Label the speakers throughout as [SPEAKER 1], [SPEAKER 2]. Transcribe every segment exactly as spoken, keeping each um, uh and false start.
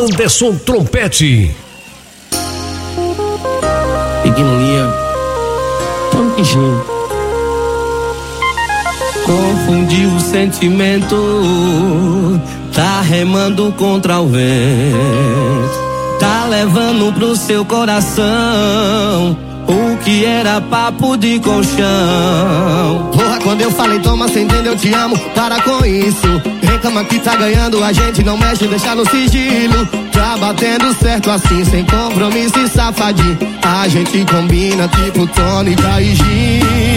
[SPEAKER 1] Anderson Trompete.
[SPEAKER 2] Ignoria. Tonquinho. Confundiu o sentimento, tá remando contra o vento, tá levando pro seu coração o que era papo de colchão.
[SPEAKER 3] Porra, quando eu falei toma, cê entendeu, eu te amo, para com isso. Reclama que tá ganhando, a gente não mexe, deixa no sigilo. Tá batendo certo assim, sem compromisso e safadinho. A gente combina tipo tônica e gin.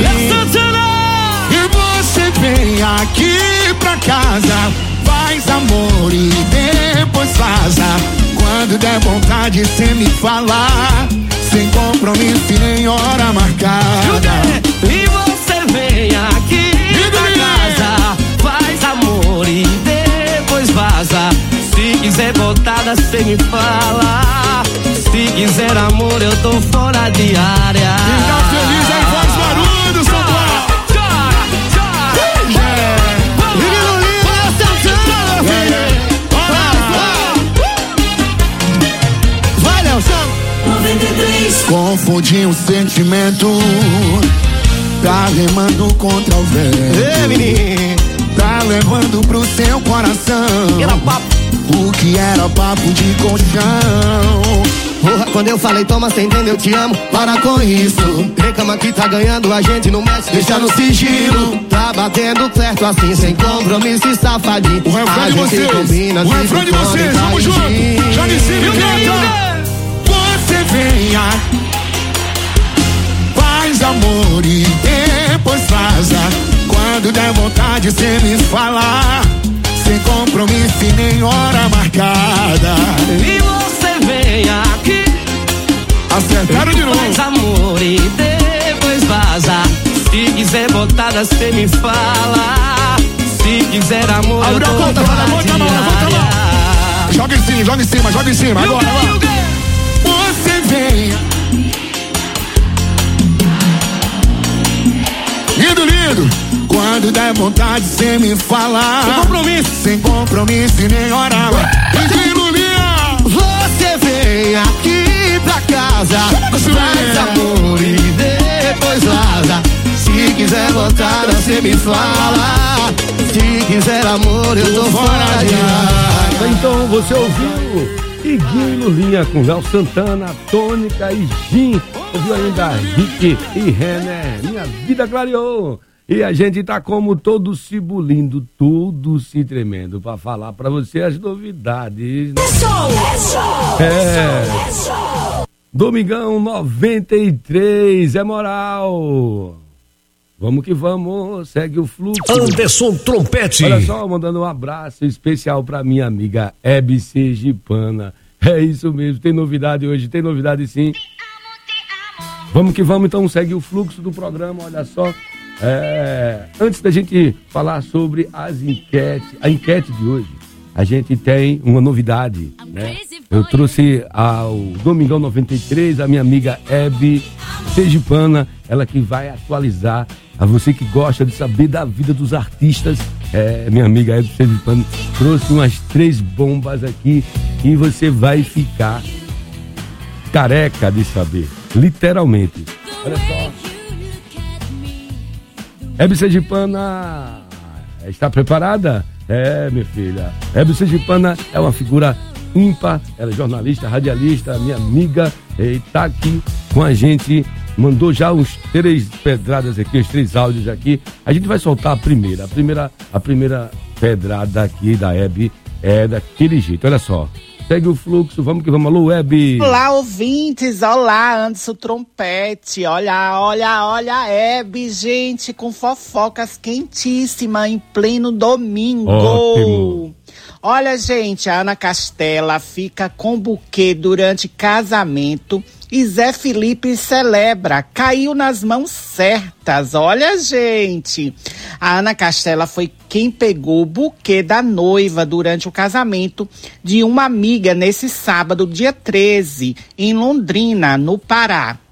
[SPEAKER 4] E você vem aqui pra casa, faz amor e depois vaza. Quando der vontade cê me falar, sem compromisso e nem hora marcada.
[SPEAKER 2] E você vem aqui pra casa, faz amor e depois vaza. Se quiser botada cê me fala, se quiser amor eu tô fora de área.
[SPEAKER 4] Fica feliz aí, faz barulho, São Paulo. Confundiu o sentimento, tá remando contra o vento.
[SPEAKER 3] Ei, menino,
[SPEAKER 4] tá levando pro seu coração
[SPEAKER 3] era papo.
[SPEAKER 4] o que era papo de colchão.
[SPEAKER 3] Porra, quando eu falei toma, cê entendeu, eu te amo, para com isso. Reclama que tá ganhando, a gente não mexe, deixa no sigilo. Tá batendo certo assim, sem compromisso e safadinho.
[SPEAKER 4] O refrão de vocês,
[SPEAKER 3] combina,
[SPEAKER 4] o refrão de vocês, vamos junto. Já me ensina, canta. Você venha, faz amor e depois vaza. Quando der vontade cê me falar, sem compromisso e nem hora marcada.
[SPEAKER 2] E você vem aqui,
[SPEAKER 4] acertaram de novo.
[SPEAKER 2] faz amor e depois vaza. Se quiser botada cê me fala, se quiser amor eu tô
[SPEAKER 4] volta,
[SPEAKER 2] fora
[SPEAKER 4] volta,
[SPEAKER 2] de
[SPEAKER 4] volta, volta,
[SPEAKER 2] área.
[SPEAKER 4] Joga em cima, joga em cima, joga em cima. Agora, agora. Você venha. Lindo, lindo. Quando der vontade cê me falar,
[SPEAKER 3] Sem compromisso,
[SPEAKER 4] sem compromisso e nem hora. Lindo, lindo.
[SPEAKER 3] você vem aqui pra casa, faz amor e depois vaza. Se quiser botada cê me fala, se quiser amor eu tô fora de área.
[SPEAKER 1] Então você ouviu Iguinho e Lulinha com Léo Santana, Tônica e Gin. Ouviu ainda Rick e Renner, Minha Vida Clareou. E a gente tá como todo se bulindo, tudo se tremendo pra falar pra você as novidades. É. Domingão noventa e três, é moral. Vamos que vamos, segue o fluxo. Anderson Trompete. Olha só, mandando um abraço especial pra minha amiga Hebe Sergipana. É isso mesmo, tem novidade hoje, tem novidade sim. Vamos que vamos, então segue o fluxo do programa, olha só. É, antes da gente falar sobre as enquetes, a enquete de hoje, a gente tem uma novidade, né? Eu trouxe ao Domingão noventa e três a minha amiga Hebe Sergipana, ela que vai atualizar a você que gosta de saber da vida dos artistas. É, minha amiga Hebe Sergipana trouxe umas três bombas aqui e você vai ficar careca de saber, literalmente. Olha só. Hebe Sergipana está preparada? É, minha filha. Hebe Sergipana é uma figura ímpar, ela é jornalista, radialista, minha amiga, e tá aqui com a gente, mandou já uns três pedradas aqui, os três áudios aqui. A gente vai soltar a primeira, a primeira, a primeira pedrada aqui da Hebe é daquele jeito, olha só. Segue o fluxo, vamos que vamos. Alô, Hebe.
[SPEAKER 5] Olá, ouvintes. Olá, Anderson Trompete. Olha, olha, olha, Hebe, gente, com fofocas quentíssimas em pleno domingo.
[SPEAKER 1] Ótimo.
[SPEAKER 5] Olha, gente, a Ana Castela fica com buquê durante casamento e Zé Felipe celebra. Caiu nas mãos certas. Olha, gente. A Ana Castela foi quem pegou o buquê da noiva durante o casamento de uma amiga nesse sábado, dia treze, em Londrina, no Pará.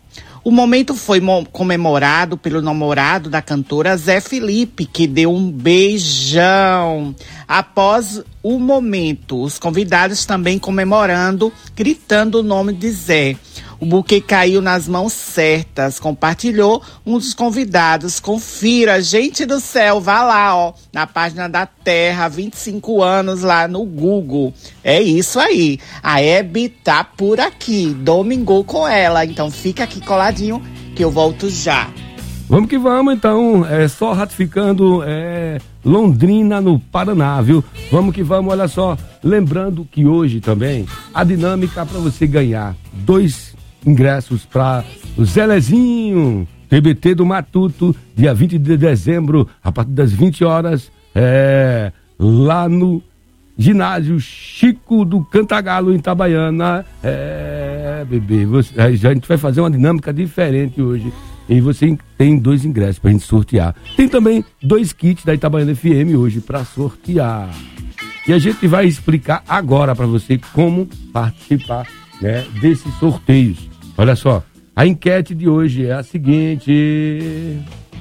[SPEAKER 5] O momento foi mo- comemorado pelo namorado da cantora Zé Felipe, que deu um beijão. Após o momento, os convidados também comemorando, gritando o nome de Zé. O buquê caiu nas mãos certas, compartilhou um dos convidados. Confira, gente do céu, vá lá, ó, na página da Terra, vinte e cinco anos lá no Google. É isso aí, a Hebe tá por aqui, domingou com ela, então fica aqui coladinho que eu volto já.
[SPEAKER 1] Vamos que vamos, então, é só ratificando, é Londrina no Paraná, viu? Vamos que vamos, olha só, lembrando que hoje também a dinâmica para você ganhar dois ingressos para o Zelezinho, T B T do Matuto, dia vinte de dezembro, a partir das vinte horas, é, lá no ginásio Chico do Cantagalo, em Itabaiana. É, bebê, você, a gente vai fazer uma dinâmica diferente hoje. E você tem dois ingressos pra gente sortear. Tem também dois kits da Itabaiana F M hoje pra sortear. E a gente vai explicar agora pra você como participar, né, desses sorteios. Olha só, a enquete de hoje é a seguinte: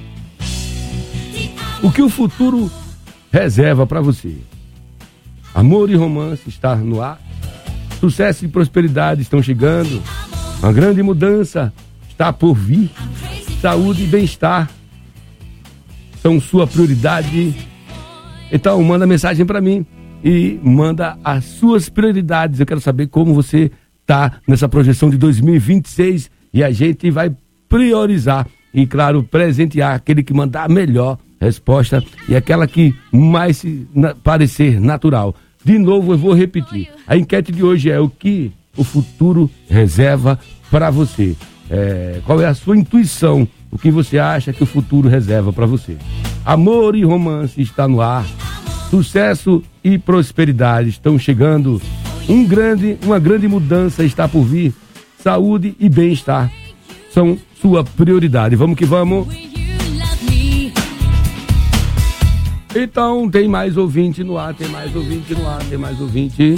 [SPEAKER 1] o que o futuro reserva pra você? Amor e romance está no ar. Sucesso e prosperidade estão chegando. Uma grande mudança está por vir. Saúde e bem-estar são sua prioridade. Então manda mensagem para mim e manda as suas prioridades. Eu quero saber como você tá nessa projeção de dois mil e vinte e seis e a gente vai priorizar e, claro, presentear aquele que mandar a melhor resposta e aquela que mais se na, parecer natural. De novo, eu vou repetir. A enquete de hoje é o que o futuro reserva para você. É, qual é a sua intuição? O que você acha que o futuro reserva para você? Amor e romance está no ar. Sucesso e prosperidade estão chegando. Um grande, uma grande mudança está por vir. Saúde e bem-estar são sua prioridade. Vamos que vamos. Então, tem mais ouvinte no ar, tem mais ouvinte no ar, tem mais ouvinte.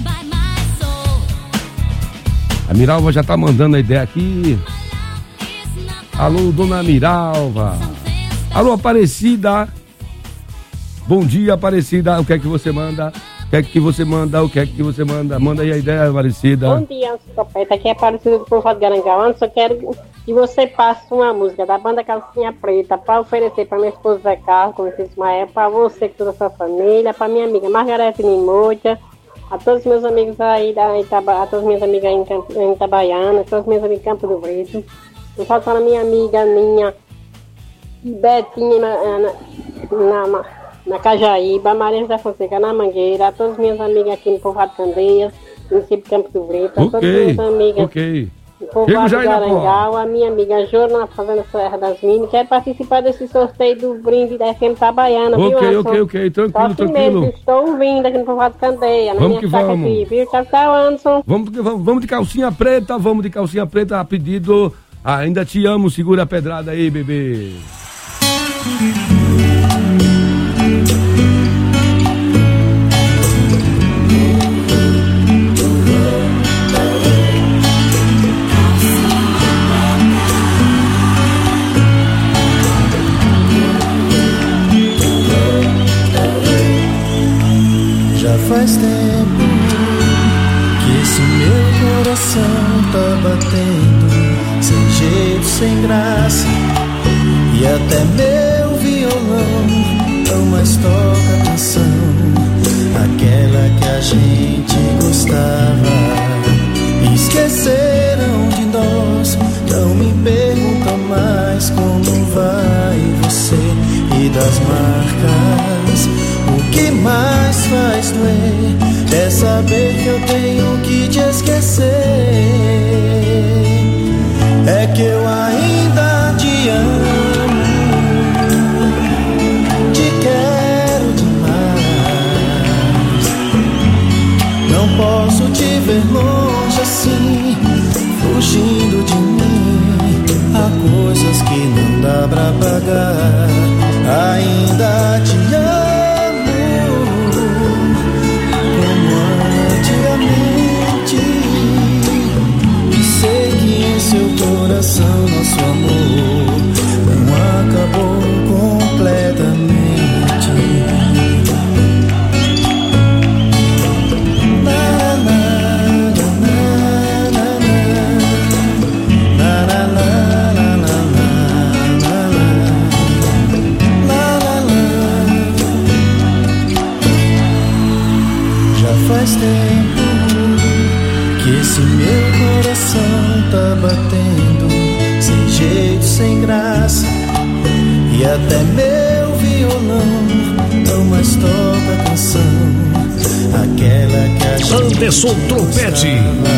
[SPEAKER 1] A Miralva já tá mandando a ideia aqui. Alô, dona Miralva. Alô, Aparecida. Bom dia, Aparecida. O que é que você manda? O que é que você manda? O que é que você manda? Manda aí a ideia, Aparecida.
[SPEAKER 6] Bom dia, Antropeta. Aqui é Aparecida do Povo de Garangal. Só quero que você passe uma música da banda Calcinha Preta para oferecer para minha esposa Zé Carlos, como disse Ismael, para você, toda a sua família, para minha amiga Margarete Nimotia, a todos os meus amigos aí da Itaba, a todas as minhas amigas em, Camp, em Itabaiana, a todos os meus amigos em Campo do Brito. Não falta a minha amiga Ninha Betinha na, na, na, na Cajaíba, a Maria da Fonseca na Mangueira, a todas as minhas amigas aqui no Povoado Candeias, no município de Campo do Brito, a todas as minhas amigas
[SPEAKER 1] okay.
[SPEAKER 6] no Povoado de Garangal, a minha amiga Jona na Fazenda Serra das Minas, quer participar desse sorteio do brinde da F M Itabaiana,
[SPEAKER 1] okay,
[SPEAKER 6] viu,
[SPEAKER 1] Ok, ok, ok, tranquilo,
[SPEAKER 6] assim
[SPEAKER 1] tranquilo.
[SPEAKER 6] Mesmo, estou ouvindo aqui no Povoado Candeia, na
[SPEAKER 1] vamos
[SPEAKER 6] minha chácara aqui, viu? Tchau, tchau, Anderson.
[SPEAKER 1] Vamos, vamos, vamos de calcinha preta, vamos de calcinha preta, a pedido. Ah, ainda te amo, segura a pedrada aí, bebê.
[SPEAKER 7] Já faz tempo que esse meu coração tá batendo sem jeito, sem graça, e até meu violão não mais toca a canção, aquela que a gente gostava. Esqueceram de nós, não me perguntam mais como vai você, e das marcas o que mais faz doer é saber que eu tenho que te esquecer. É que eu ainda te amo, te quero demais. Não posso te ver longe assim, fugindo de mim. Há coisas que não dá pra pagar. Ainda te amo como antigamente, e sei que em seu coração não graça. E até meu violão não mais toca a canção, aquela que a gente
[SPEAKER 1] Anderson Trompete.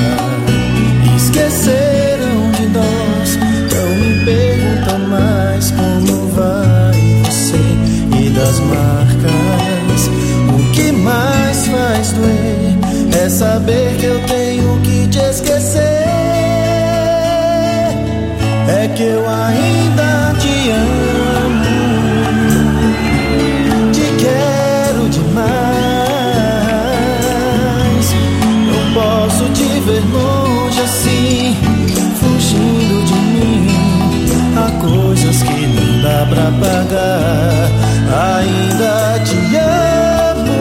[SPEAKER 7] Esqueceram de nós, não me perguntam mais como vai você. E das marcas, o que mais faz doer é saber que eu tenho que te esquecer. É que eu ainda te amo, te quero demais. Não posso te ver longe assim, fugindo de mim. Há coisas que não dá pra pagar. Ainda te amo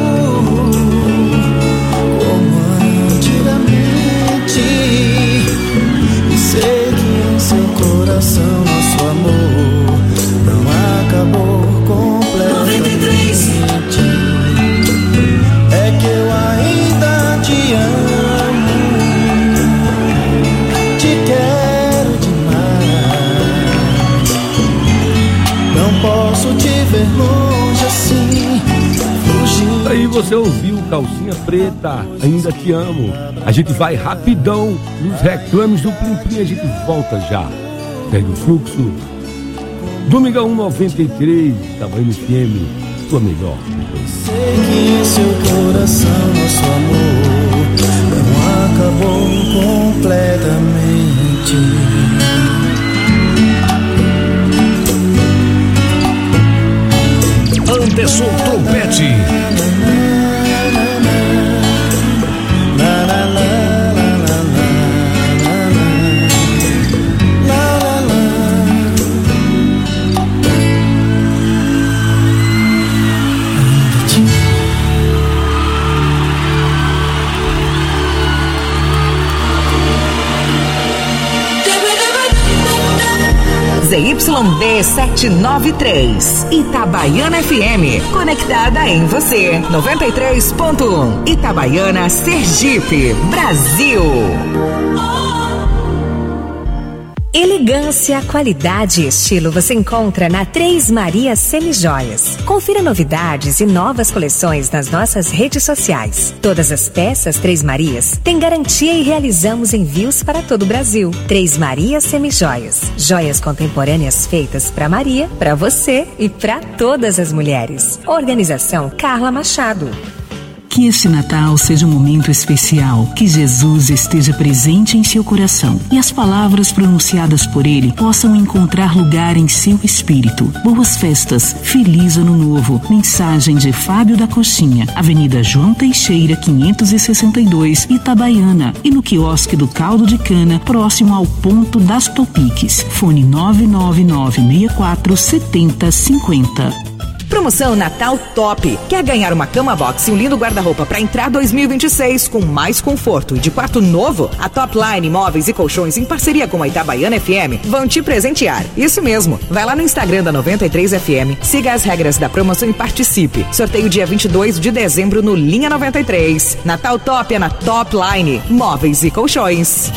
[SPEAKER 7] como antigamente, e sei que em seu coração nosso amor não acabou completamente. É que eu ainda te amo, te quero demais. Não posso te ver longe assim, fugindo.
[SPEAKER 1] Aí você ouviu Calcinha Preta, Ainda Te Amo. A gente vai rapidão nos reclames do Plim Plim, a gente volta já. Segue o fluxo. Domingão noventa e três, Itabaiana F M, sua melhor.
[SPEAKER 7] Sei que em seu coração nosso amor não acabou completamente.
[SPEAKER 1] Anderson Trompete.
[SPEAKER 8] Z Y D sete nove três, Itabaiana F M, conectada em você. noventa e três ponto um, Itabaiana, Sergipe, Brasil.
[SPEAKER 9] Elegância, qualidade e estilo você encontra na Três Marias Semijoias. Confira novidades e novas coleções nas nossas redes sociais. Todas as peças Três Marias têm garantia e realizamos envios para todo o Brasil. Três Marias Semijoias. Joias contemporâneas feitas para Maria, para você e para todas as mulheres. Organização Carla Machado.
[SPEAKER 10] Que este Natal seja um momento especial, que Jesus esteja presente em seu coração e as palavras pronunciadas por ele possam encontrar lugar em seu espírito. Boas festas, feliz ano novo. Mensagem de Fábio da Coxinha, Avenida João Teixeira, quinhentos e sessenta e dois, Itabaiana, e no quiosque do Caldo de Cana, próximo ao ponto das Topiques. Fone nove nove nove seis quatro sete zero cinco zero.
[SPEAKER 8] Promoção Natal Top. Quer ganhar uma cama box e um lindo guarda-roupa para entrar dois mil e vinte e seis com mais conforto e de quarto novo? A Top Line Móveis e Colchões, em parceria com a Itabaiana F M, vão te presentear. Isso mesmo. Vai lá no Instagram da noventa e três F M, siga as regras da promoção e participe. Sorteio dia vinte e dois de dezembro no Linha noventa e três. Natal Top é na Top Line Móveis e Colchões.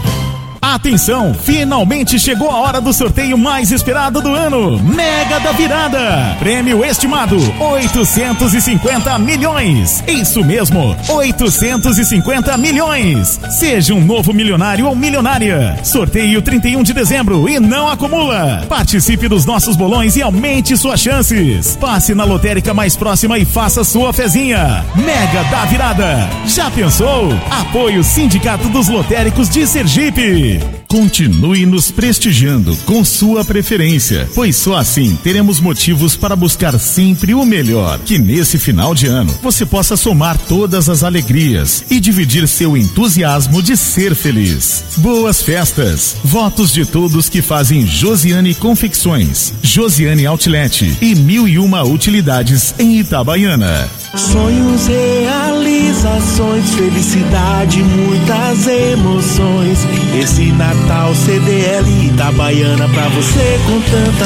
[SPEAKER 11] Atenção, finalmente chegou a hora do sorteio mais esperado do ano. Mega da Virada. Prêmio estimado oitocentos e cinquenta milhões. Isso mesmo, oitocentos e cinquenta milhões. Seja um novo milionário ou milionária. Sorteio trinta e um de dezembro e não acumula. Participe dos nossos bolões e aumente suas chances. Passe na lotérica mais próxima e faça sua fezinha. Mega da Virada. Já pensou? Apoio Sindicato dos Lotéricos de Sergipe. Continue nos prestigiando com sua preferência, pois só assim teremos motivos para buscar sempre o melhor. Que nesse final de ano você possa somar todas as alegrias e dividir seu entusiasmo de ser feliz. Boas festas! Votos de todos que fazem Josiane Confecções, Josiane Outlet e mil e uma utilidades em Itabaiana.
[SPEAKER 7] Sonhos, realizações, felicidade, muitas emoções. Esse Natal C D L Itabaiana pra você com tanta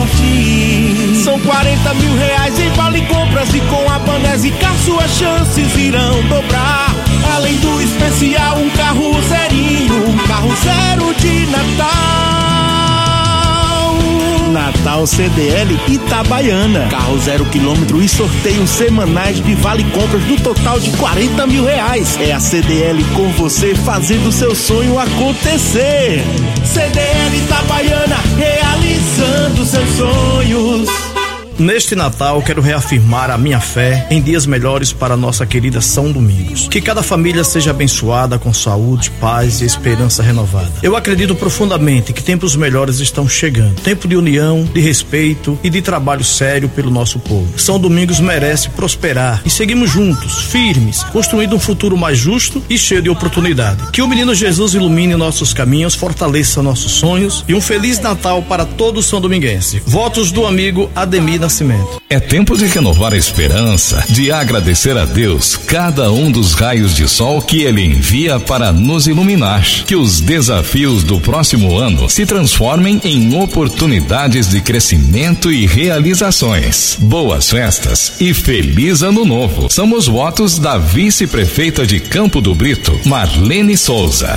[SPEAKER 7] sorte. São quarenta mil reais em vale compras e com a Banesicar suas chances irão dobrar. Além do especial, um carro zerinho, um carro zero de Natal.
[SPEAKER 12] Natal C D L Itabaiana. Carro zero quilômetro e sorteios semanais de vale compras no total de quarenta mil reais. É a C D L com você fazendo seu sonho acontecer. C D L Itabaiana, realizando seus sonhos.
[SPEAKER 13] Neste Natal, quero reafirmar a minha fé em dias melhores para nossa querida São Domingos. Que cada família seja abençoada com saúde, paz e esperança renovada. Eu acredito profundamente que tempos melhores estão chegando. Tempo de união, de respeito e de trabalho sério pelo nosso povo. São Domingos merece prosperar e seguimos juntos, firmes, construindo um futuro mais justo e cheio de oportunidade. Que o menino Jesus ilumine nossos caminhos, fortaleça nossos sonhos e um Feliz Natal para todo São Dominguense. Votos do amigo Ademir Nascimento.
[SPEAKER 14] É tempo de renovar a esperança, de agradecer a Deus cada um dos raios de sol que Ele envia para nos iluminar. Que os desafios do próximo ano se transformem em oportunidades de crescimento e realizações. Boas festas e feliz ano novo. São os votos da vice-prefeita de Campo do Brito, Marlene Souza.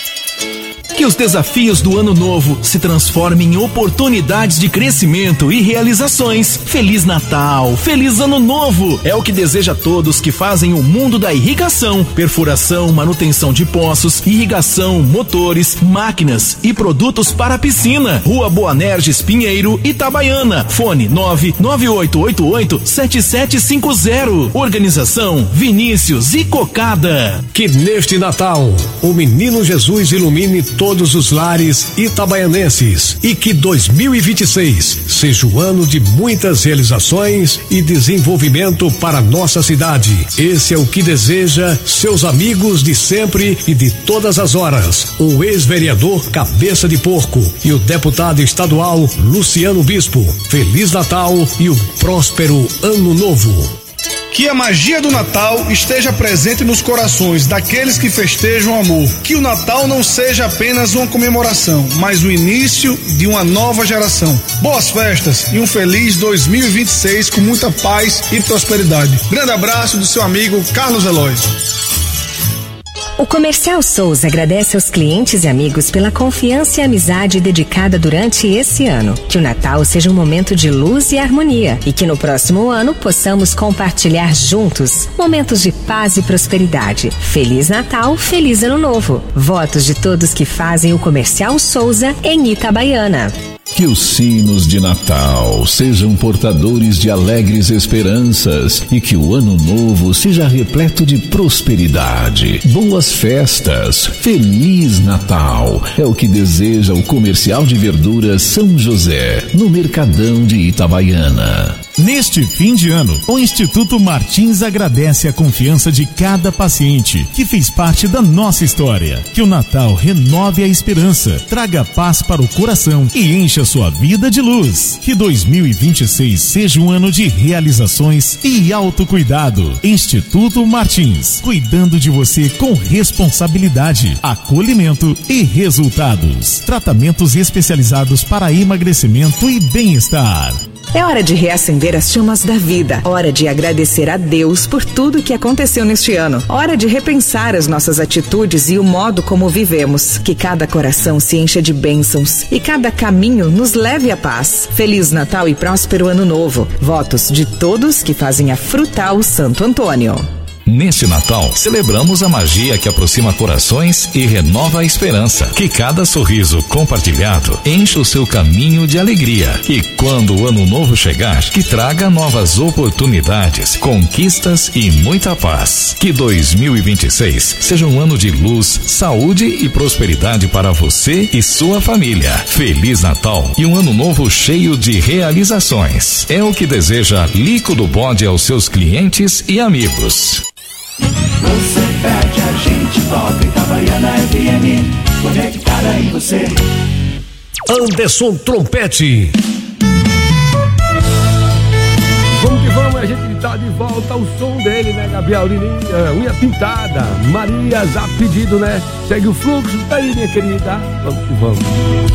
[SPEAKER 15] Que os desafios do ano novo se transformem em oportunidades de crescimento e realizações. Feliz Natal, feliz ano novo! É o que deseja a todos que fazem o mundo da irrigação, perfuração, manutenção de poços, irrigação, motores, máquinas e produtos para a piscina. Rua Boanerges Pinheiro, Itabaiana. Fone nove nove oito oito oito sete sete cinco zero. Organização Vinícius e Cocada.
[SPEAKER 16] Que neste Natal o menino Jesus ilumine todos os lares itabaianenses e que dois mil e vinte e seis seja o ano de muitas realizações e desenvolvimento para nossa cidade. Esse é o que deseja seus amigos de sempre e de todas as horas, o ex-vereador Cabeça de Porco e o deputado estadual Luciano Bispo. Feliz Natal e um próspero ano novo.
[SPEAKER 17] Que a magia do Natal esteja presente nos corações daqueles que festejam o amor. Que o Natal não seja apenas uma comemoração, mas o início de uma nova geração. Boas festas e um feliz dois mil e vinte e seis com muita paz e prosperidade. Grande abraço do seu amigo Carlos Eloy.
[SPEAKER 9] O Comercial Souza agradece aos clientes e amigos pela confiança e amizade dedicada durante esse ano. Que o Natal seja um momento de luz e harmonia e que no próximo ano possamos compartilhar juntos momentos de paz e prosperidade. Feliz Natal, feliz Ano Novo. Votos de todos que fazem o Comercial Souza em Itabaiana.
[SPEAKER 14] Que os sinos de Natal sejam portadores de alegres esperanças e que o ano novo seja repleto de prosperidade. Boas festas, Feliz Natal, é o que deseja o Comercial de Verduras São José, no Mercadão de Itabaiana.
[SPEAKER 11] Neste fim de ano, o Instituto Martins agradece a confiança de cada paciente que fez parte da nossa história. Que o Natal renove a esperança, traga paz para o coração e encha sua vida de luz. Que dois mil e vinte e seis seja um ano de realizações e autocuidado. Instituto Martins, cuidando de você com responsabilidade, acolhimento e resultados. Tratamentos especializados para emagrecimento e bem-estar.
[SPEAKER 8] É hora de reacender as chamas da vida. Hora de agradecer a Deus por tudo que aconteceu neste ano. Hora de repensar as nossas atitudes e o modo como vivemos. Que cada coração se encha de bênçãos e cada caminho nos leve à paz. Feliz Natal e próspero Ano Novo. Votos de todos que fazem a Frutal Santo Antônio.
[SPEAKER 14] Neste Natal, celebramos a magia que aproxima corações e renova a esperança. Que cada sorriso compartilhado encha o seu caminho de alegria. E quando o ano novo chegar, que traga novas oportunidades, conquistas e muita paz. Que dois mil e vinte e seis seja um ano de luz, saúde e prosperidade para você e sua família. Feliz Natal e um ano novo cheio de realizações. É o que deseja Lico do Bode aos seus clientes e amigos.
[SPEAKER 18] Você pede, a gente toca Itabaiana F M, conectada em você.
[SPEAKER 16] Anderson Trompete.
[SPEAKER 1] Vamos que vamos, a gente tá de volta ao som dele, né, Gabriel? Lininha, unha pintada, Marias a pedido, né? Segue o fluxo, tá aí, minha querida. Vamos que vamos.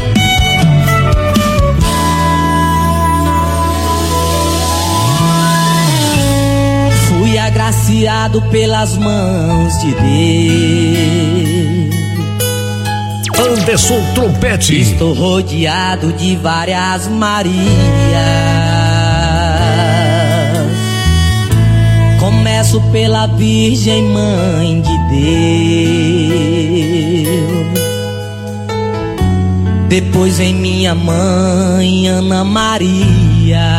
[SPEAKER 2] Fui agraciado pelas mãos de Deus.
[SPEAKER 16] Anderson Trompete.
[SPEAKER 2] Estou rodeado de várias Marias. Começo pela Virgem Mãe de Deus, depois em minha mãe Ana Maria,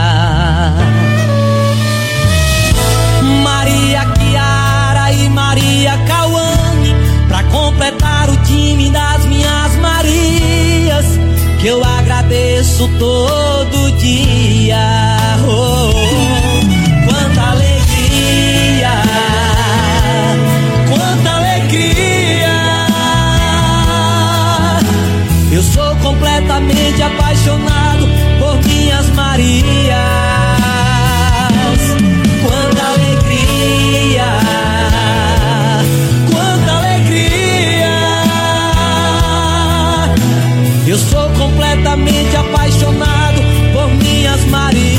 [SPEAKER 2] Maria Chiara e Maria Cauane, pra completar o time das minhas Marias, que eu agradeço todo dia. Oh, quanta alegria, quanta alegria. Eu sou completamente apaixonado por minhas Marias. Quanta alegria, quanta alegria. Eu sou completamente apaixonado por minhas Marias.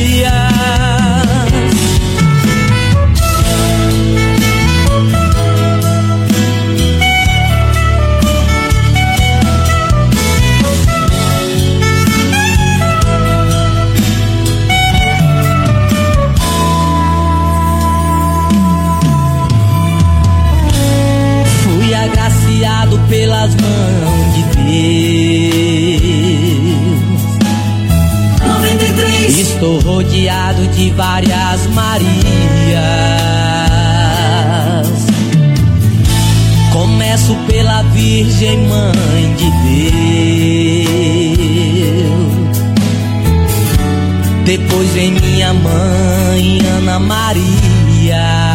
[SPEAKER 2] Agraciado pelas mãos de Deus. noventa e três. Estou rodeado de várias Marias. Começo pela Virgem Mãe de Deus, depois em minha mãe Ana Maria,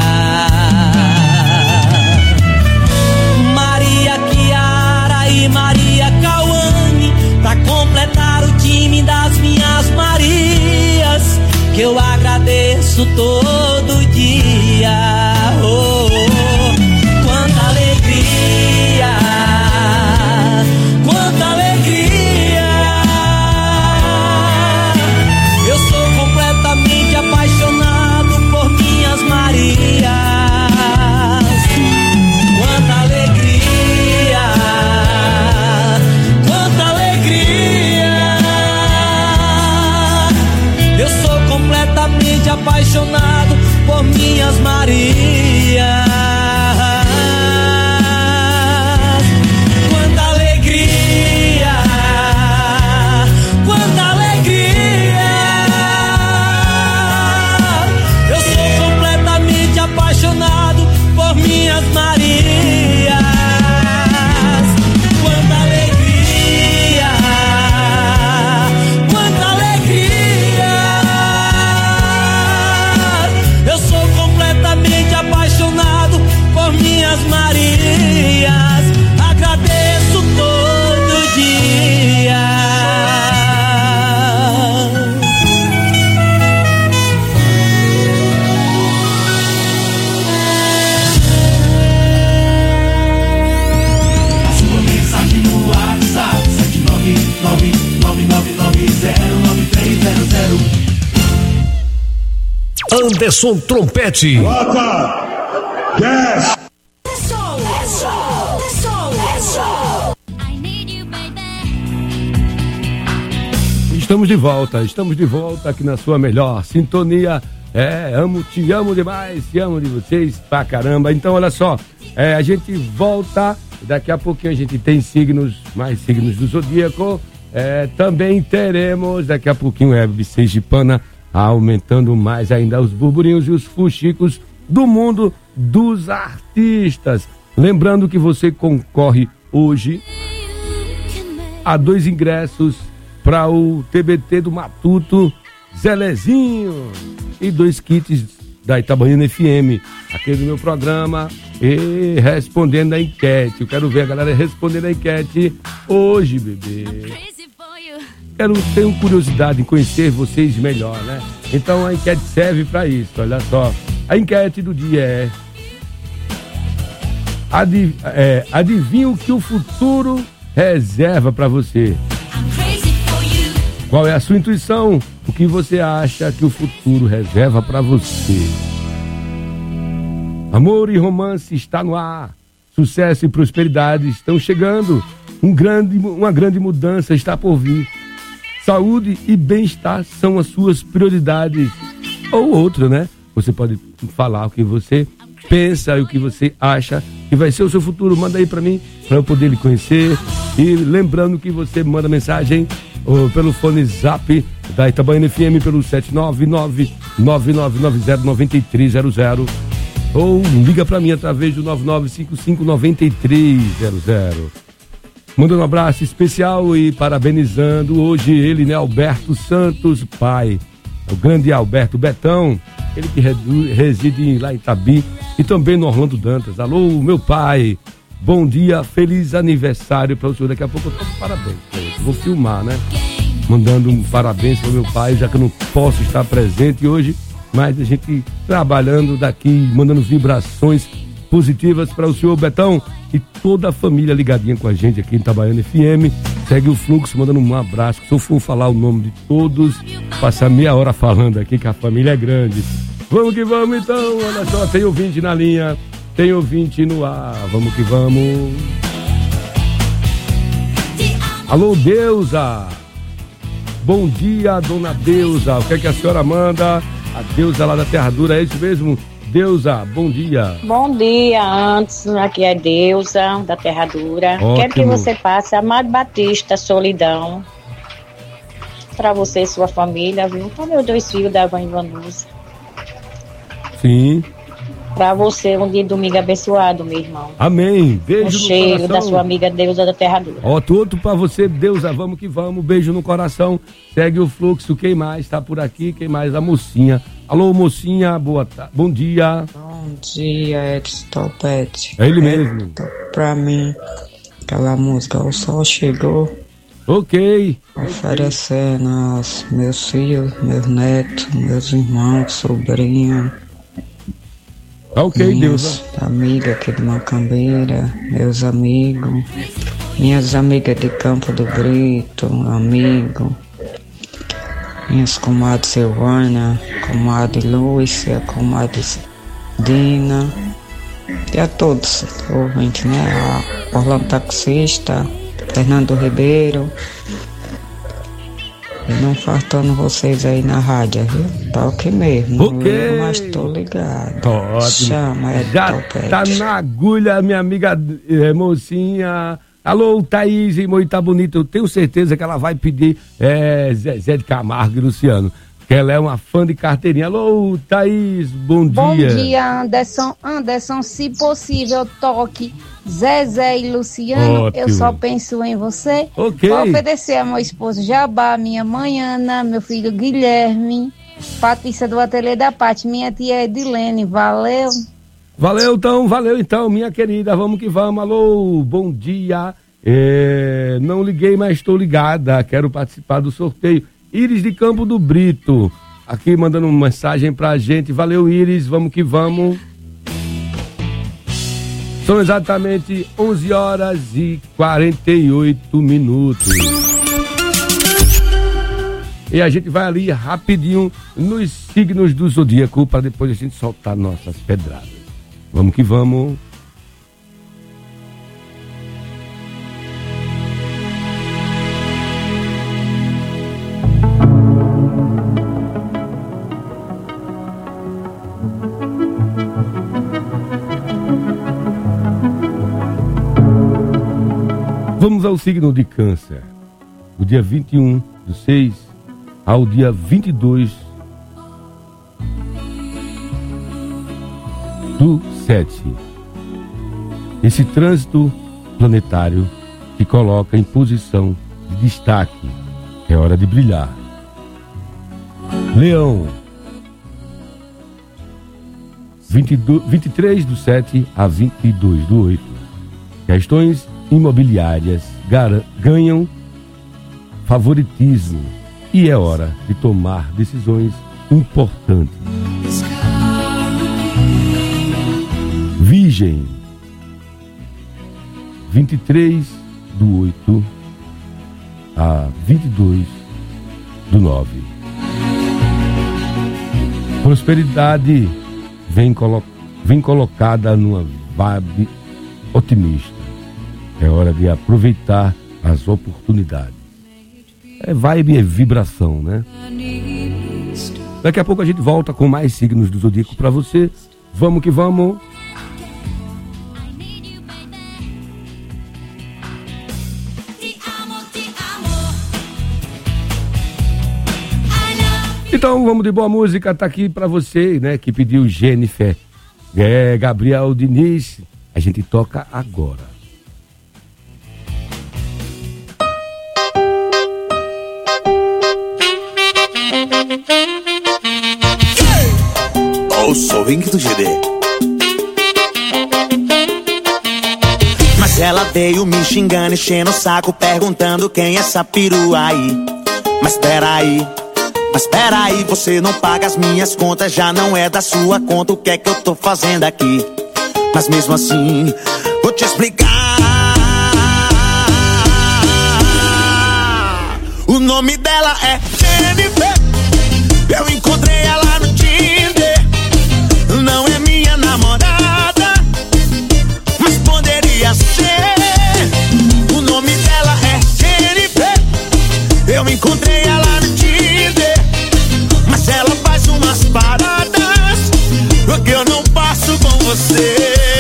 [SPEAKER 2] Maria Cauane, pra completar o time das minhas Marias, que eu agradeço todo dia. Oh, quanta alegria, quanta alegria. Eu sou completamente apaixonado por minhas Marias. Quanta alegria, completamente apaixonado por minhas Marias. Quanta alegria, quanta alegria. Eu sou completamente apaixonado por minhas Marias. Quanta alegria, quanta alegria. Eu sou completamente apaixonado por minhas Marias. Agradeço todo dia.
[SPEAKER 18] A sua mensagem no WhatsApp sete nove nove nove nove nove zero nove três zero zero.
[SPEAKER 16] Anderson Trompete.
[SPEAKER 17] Bota! Yes!
[SPEAKER 1] Estamos de volta, estamos de volta aqui na sua melhor sintonia. É, amo, te amo demais, te amo de vocês pra caramba. Então, olha só, é, a gente volta, daqui a pouquinho a gente tem signos, mais signos do zodíaco. É, também teremos, daqui a pouquinho, Hebe Sergipana, aumentando mais ainda os burburinhos e os fuxicos do mundo dos artistas. Lembrando que você concorre hoje a dois ingressos para o T B T do Matuto Zelezinho e dois kits da Itabaiana F M, aquele do meu programa, e respondendo a enquete. Eu quero ver a galera respondendo a enquete hoje, bebê. Quero ter curiosidade em conhecer vocês melhor, né? Então a enquete serve para isso, olha só. A enquete do dia é, adiv, é adivinha o que o futuro reserva para você. Qual é a sua intuição? O que você acha que o futuro reserva para você? Amor e romance está no ar. Sucesso e prosperidade estão chegando. Um grande, uma grande mudança está por vir. Saúde e bem-estar são as suas prioridades. Ou outra, né? Você pode falar o que você pensa e o que você acha que vai ser o seu futuro. Manda aí pra mim, pra eu poder lhe conhecer. E lembrando que você manda mensagem ou pelo fone Zap da Itabaiana F M pelo sete nove nove, nove nove nove zero, nove três zero zero ou liga pra mim através do nove nove cinco cinco, nove três zero zero. Mandando um abraço especial e parabenizando hoje ele, né, Alberto Santos, pai, o grande Alberto Betão, ele que reside lá em Itabi e também no Orlando Dantas. Alô, meu pai, bom dia, feliz aniversário para o senhor. Daqui a pouco eu toco parabéns pra ele. Vou filmar, né? Mandando um parabéns para o meu pai, já que eu não posso estar presente hoje, mas a gente trabalhando daqui, mandando vibrações positivas para o senhor Betão e toda a família ligadinha com a gente aqui em Itabaiana F M. Segue o fluxo, mandando um abraço. Se eu for falar o nome de todos, passar meia hora falando aqui que a família é grande. Vamos que vamos então, olha só, tem ouvinte na linha, tem ouvinte no ar, vamos que vamos. Alô, Deusa. Bom dia, dona Deusa. O que é que a senhora manda? A Deusa lá da Terra Dura, é isso mesmo? Deusa, bom dia.
[SPEAKER 19] Bom dia, antes, aqui é Deusa, da Terra Dura.
[SPEAKER 1] Ótimo.
[SPEAKER 19] Quero que você passe Amado Batista, Solidão, para você e sua família, viu? Para meus dois filhos da Van Vanusa.
[SPEAKER 1] Sim.
[SPEAKER 19] Para você, um dia de domingo abençoado, meu irmão.
[SPEAKER 1] Amém. Beijo
[SPEAKER 19] um
[SPEAKER 1] no
[SPEAKER 19] cheiro
[SPEAKER 1] coração.
[SPEAKER 19] da sua amiga Deusa da Terra Dura.
[SPEAKER 1] Ó, tudo pra você, Deusa, vamos que vamos. Beijo no coração. Segue o fluxo. Quem mais tá por aqui? Quem mais? A mocinha. Alô, mocinha, boa tarde. Bom dia.
[SPEAKER 20] Bom dia, Edson Topete.
[SPEAKER 1] É ele mesmo.
[SPEAKER 20] Pra mim, aquela música O Sol Chegou.
[SPEAKER 1] Ok.
[SPEAKER 20] Oferecendo aos meus filhos, meus netos, meus irmãos, sobrinhos.
[SPEAKER 1] Ok,
[SPEAKER 20] minhas amigas aqui de Macambeira, meus amigos, minhas amigas de Campo do Brito, amigo, minhas comadres Silvânia, comadre Lúcia, comadre Dina, e a todos ouvintes, né? A Orlando Taxista, Fernando Ribeiro. E não faltando vocês aí na rádio, viu? Tá ok mesmo.
[SPEAKER 1] Ok.
[SPEAKER 20] Não ligo, mas tô ligado.
[SPEAKER 1] Tá ótimo.
[SPEAKER 20] Chama, é
[SPEAKER 1] Já
[SPEAKER 20] Topete.
[SPEAKER 1] tá na agulha, minha amiga é, mocinha. Alô, Thaís em Moita Bonita. Eu tenho certeza que ela vai pedir é, Zé de Camargo e Luciano. Que ela é uma fã de carteirinha. Alô, Thaís, bom dia.
[SPEAKER 21] Bom dia, Anderson. Anderson, se possível, toque Zezé e Luciano.
[SPEAKER 1] Ótimo.
[SPEAKER 21] Eu só penso em você.
[SPEAKER 1] Ok.
[SPEAKER 21] Vou oferecer a meu esposo Jabá, minha mãe Ana, meu filho Guilherme, Patrícia do Ateliê da Pati, minha tia Edilene. Valeu.
[SPEAKER 1] Valeu, então, valeu, então, minha querida. Vamos que vamos. Alô, bom dia. É, não liguei, mas estou ligada. Quero participar do sorteio. Iris de Campo do Brito, aqui mandando uma mensagem pra gente. Valeu, Iris, vamos que vamos. São exatamente onze horas e quarenta e oito minutos. E a gente vai ali rapidinho nos signos do zodíaco para depois a gente soltar nossas pedradas. Vamos que vamos. Vamos ao signo de Câncer. Do dia vinte e um do seis ao dia vinte e dois do sete. Esse trânsito planetário te coloca em posição de destaque. É hora de brilhar. Leão. vinte e dois, vinte e três do sete a vinte e dois do oito. Questões imobiliárias ganham favoritismo e é hora de tomar decisões importantes. Virgem, vinte e três do oito a vinte e dois do nove. Prosperidade vem, colo- vem colocada numa vibe otimista. É hora de aproveitar as oportunidades. É vibe e vibração, né? Daqui a pouco a gente volta com mais signos do Zodíaco pra você. Vamos que vamos. Então vamos de boa música, tá aqui pra você, né, que pediu Jennifer. É, Gabriel Diniz, a gente toca agora.
[SPEAKER 4] Eu sou o Ring do G D. Mas ela veio me xingando, enchendo o saco, perguntando quem é essa perua aí. Mas peraí, mas peraí, você não paga as minhas contas, já não é da sua conta, o que é que eu tô fazendo aqui? Mas mesmo assim, vou te explicar. O nome dela é Jennifer. Eu encontrei ela no Tinder. Não é minha namorada, mas poderia ser. O nome dela é Jennifer. Eu encontrei ela no Tinder, mas ela faz umas paradas que eu não passo com você.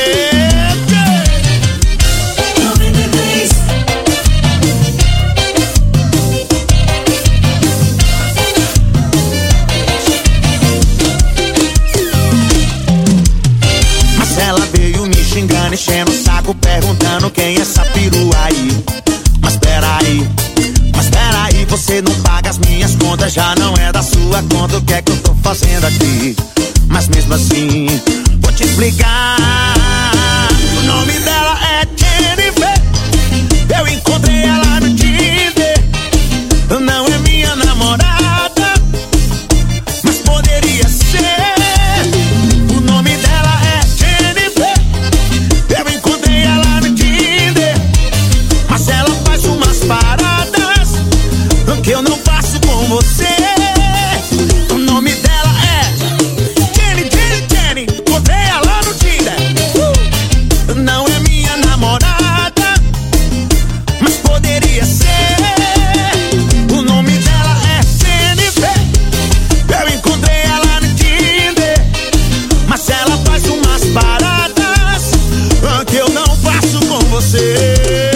[SPEAKER 4] Enchendo o saco, perguntando quem é essa perua aí. Mas peraí, mas peraí, você não paga as minhas contas, já não é da sua conta, o que é que eu tô fazendo aqui? Mas mesmo assim, vou te explicar. O nome dela é Jennifer. Eu encontrei ela no Tinder. Não é minha namorada, mas poderia ser. O nome dela é Jennifer. Eu encontrei ela no Tinder, mas ela faz umas paradas que eu não faço com você. O nome dela é Jenny, Jenny, Jenny. Encontrei ela no Tinder. uh! Não é minha namorada, mas poderia ser. O nome dela é Jennifer. Eu encontrei ela no Tinder, mas ela faz umas paradas que eu não faço com você.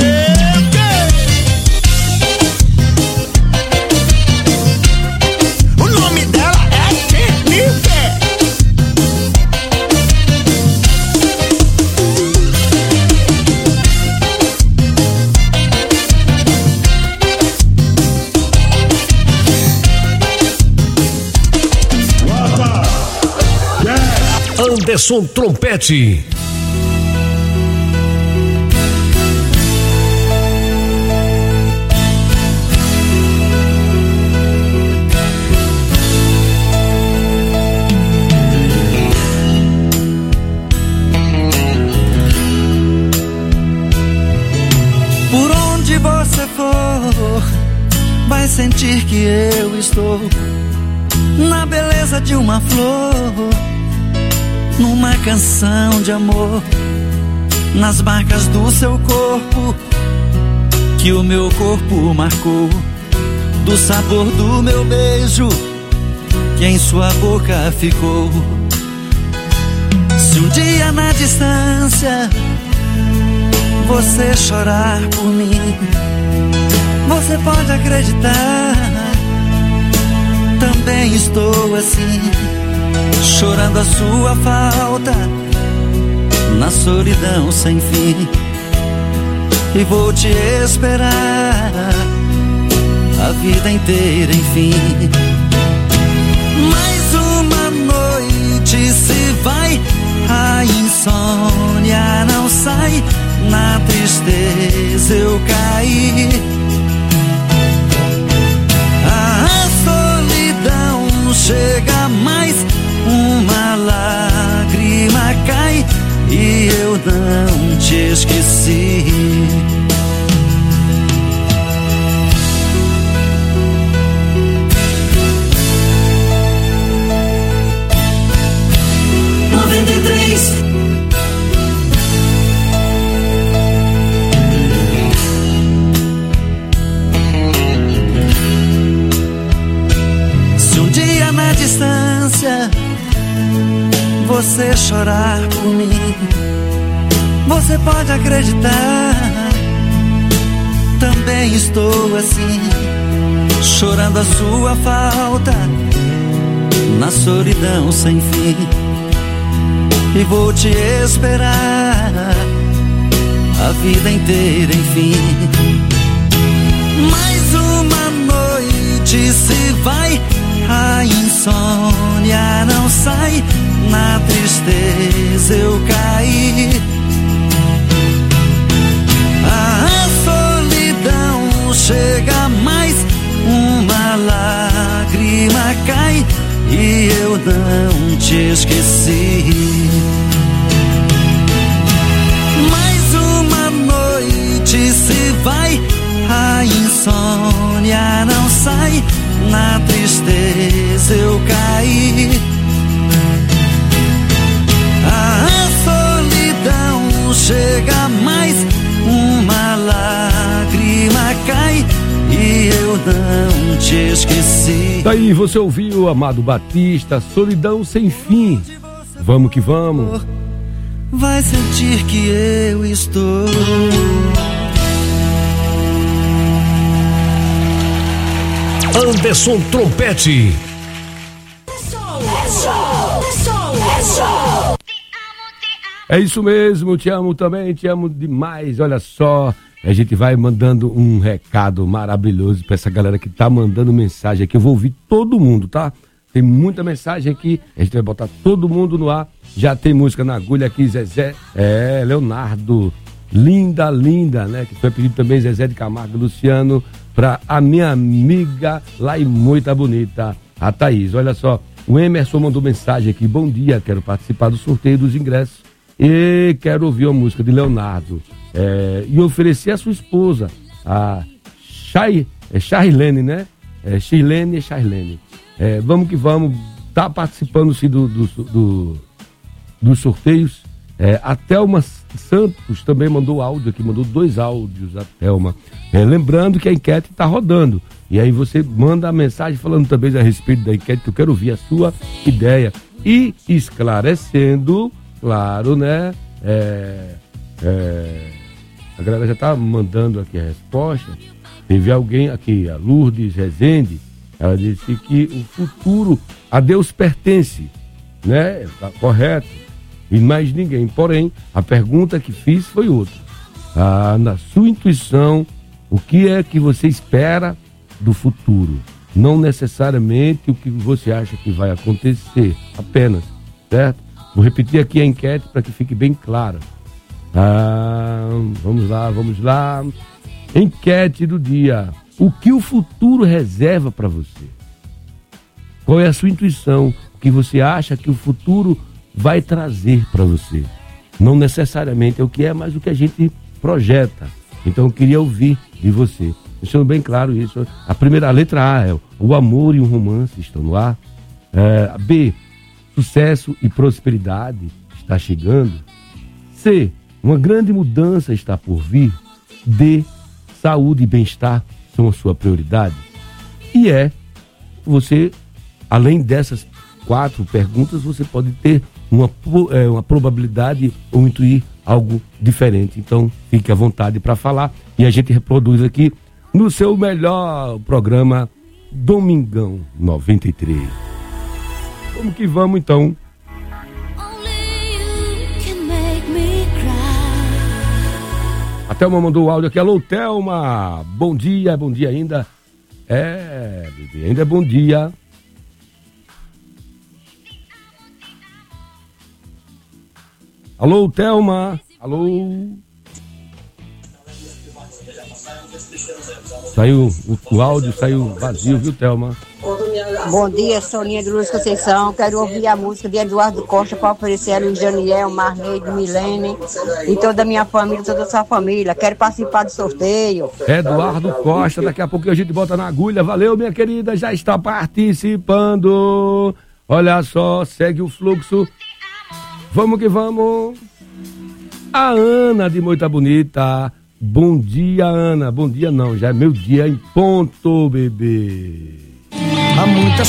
[SPEAKER 4] O nome dela é Jennifer.
[SPEAKER 16] Anderson Trompete.
[SPEAKER 22] Por onde você for, vai sentir que eu estou na beleza de uma flor, numa canção de amor, nas marcas do seu corpo que o meu corpo marcou, do sabor do meu beijo que em sua boca ficou. Se um dia na distância você chorar por mim, você pode acreditar, também estou assim, chorando a sua falta na solidão sem fim. E vou te esperar a vida inteira, enfim. Mais uma noite se vai, a insônia não sai, na tristeza eu caí. A solidão chega mais, uma lágrima cai e eu não te esqueci.
[SPEAKER 18] noventa e três
[SPEAKER 22] dia na distância você chorar por mim, você pode acreditar, também estou assim, chorando a sua falta, na solidão sem fim. E vou te esperar a vida inteira, enfim. Mais uma noite se vai, a insônia não sai, na tristeza eu caí. A solidão chega mais, uma lágrima cai e eu não te esqueci. Mais uma noite se vai, a insônia não sai, na tristeza eu caí. A solidão chega mais, uma lágrima cai e eu não te esqueci.
[SPEAKER 1] Daí você ouviu Amado Batista, Solidão Sem Fim. Vamos que vamos.
[SPEAKER 22] Vai sentir que eu estou.
[SPEAKER 16] Anderson Trompete.
[SPEAKER 1] É isso mesmo, te amo também, te amo demais. Olha só, a gente vai mandando um recado maravilhoso para essa galera que tá mandando mensagem aqui. Eu vou ouvir todo mundo, tá? Tem muita mensagem aqui, a gente vai botar todo mundo no ar. Já tem música na agulha aqui, Zezé, é, Leonardo, linda, linda, né? Que foi pedido também Zezé de Camargo, Luciano, para a minha amiga lá em Moita Bonita, a Thaís. Olha só, o Emerson mandou mensagem aqui. Bom dia, quero participar do sorteio dos ingressos e quero ouvir a música de Leonardo. É, e oferecer a sua esposa, a Chay, é Charlene, né? É, Chilene e Charlene. É, vamos que vamos, tá participando sim do, do, do, dos sorteios. É, a Thelma Santos também mandou áudio aqui, mandou dois áudios, a Thelma. É, lembrando que a enquete está rodando. E aí você manda a mensagem falando também a respeito da enquete, que eu quero ouvir a sua ideia. E esclarecendo, claro, né? É, é, a galera já está mandando aqui a resposta. Teve alguém aqui, a Lourdes Rezende, ela disse que o futuro a Deus pertence, né? Tá correto. E mais ninguém. Porém, a pergunta que fiz foi outra. Ah, na sua intuição, o que é que você espera do futuro? Não necessariamente o que você acha que vai acontecer, apenas, certo? Vou repetir aqui a enquete para que fique bem clara. Ah, vamos lá, vamos lá. Enquete do dia. O que o futuro reserva para você? Qual é a sua intuição? O que você acha que o futuro vai trazer para você? Não necessariamente é o que é, mas o que a gente projeta. Então eu queria ouvir de você. Deixando bem claro isso. A primeira a letra A é o amor e o romance estão no ar. É, B, sucesso e prosperidade está chegando. C, uma grande mudança está por vir. D, saúde e bem-estar são a sua prioridade. E é, você, além dessas quatro perguntas, você pode ter uma, é, uma probabilidade ou intuir algo diferente. Então, fique à vontade para falar e a gente reproduz aqui no seu melhor programa Domingão noventa e três. Vamos que vamos, então. A Thelma mandou o áudio aqui. Alô, Thelma. Bom dia, bom dia ainda. É, bebê, ainda é bom dia. Alô, Thelma. Alô. Saiu, o, o áudio saiu vazio, viu, Thelma?
[SPEAKER 3] Bom dia, Soninha de Luz Conceição. Quero ouvir a música de Eduardo Costa para oferecer a Luiz Daniel, Marneide, Milene e toda a minha família, toda a sua família. Quero participar do sorteio.
[SPEAKER 1] Eduardo Costa, daqui a pouco a gente bota na agulha. Valeu, minha querida, já está participando. Olha só, segue o fluxo. Vamos que vamos. A Ana de Moita Bonita. Bom dia, Ana. Bom dia não, já é meu dia em ponto, bebê.
[SPEAKER 22] Há muitas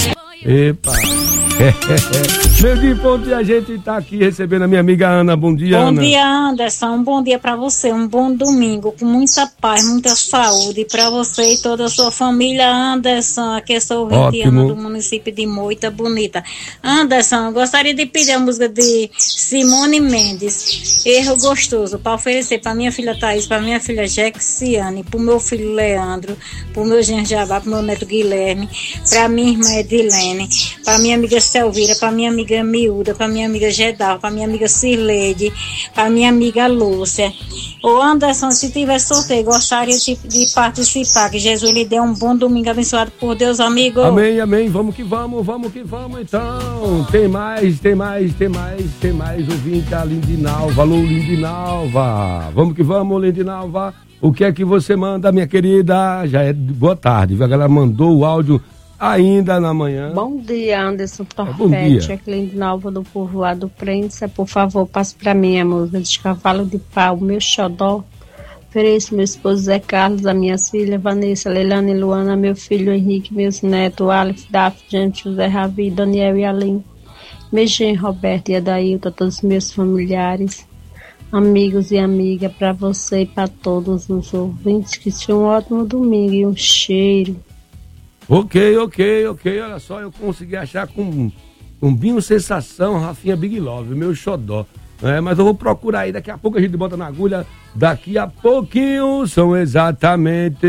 [SPEAKER 1] Epa. Meu dia ponto, e a gente tá aqui recebendo a minha amiga Ana. Bom dia,
[SPEAKER 5] Bom
[SPEAKER 1] Ana.
[SPEAKER 5] dia, Anderson. Um bom dia pra você. Um bom domingo com muita paz, muita saúde pra você e toda a sua família. Anderson, aqui eu sou ouvinte Ana do município de Moita Bonita. Anderson, eu gostaria de pedir a música de Simone Mendes, Erro Gostoso, pra oferecer pra minha filha Thaís, pra minha filha Jexiane, pro meu filho Leandro, pro meu genro Jabá, pro meu neto Guilherme, pra minha irmã Edilene, pra minha amiga Selvira, pra minha amiga Miúda, pra minha amiga Gedal, pra minha amiga Cirleide, pra minha amiga Lúcia. Ô Anderson, se tiver sorteio, gostaria de, de participar, que Jesus lhe dê um bom domingo abençoado por Deus, amigo.
[SPEAKER 1] Amém, amém, vamos que vamos, vamos que vamos então. Tem mais, tem mais, tem mais, tem mais ouvinte a Lindinalva. Alô, Lindinalva, vamos que vamos, Lindinalva. O que é que você manda, minha querida? Já é boa tarde, viu? A galera mandou o áudio ainda na manhã.
[SPEAKER 6] Bom dia, Anderson
[SPEAKER 1] É, bom dia.
[SPEAKER 6] Torpete, aqui Linde Nova do povoado Prensa. Por favor, passe para mim a música de Cavalo de Pau, meu xodó. Ofereço meu esposo Zé Carlos, a minhas filhas Vanessa, Leilane e Luana, meu filho Henrique, meus netos Alex, Daphne, Gente, José Ravi, Daniel e Aline, meu genro Roberto e Adailton, todos os meus familiares, amigos e amigas, para você e para todos os ouvintes, que tenham um ótimo domingo e um cheiro.
[SPEAKER 1] Ok, ok, ok, olha só, eu consegui achar com um binho sensação, Rafinha Big Love, meu xodó. É, mas eu vou procurar aí, daqui a pouco a gente bota na agulha, daqui a pouquinho, são exatamente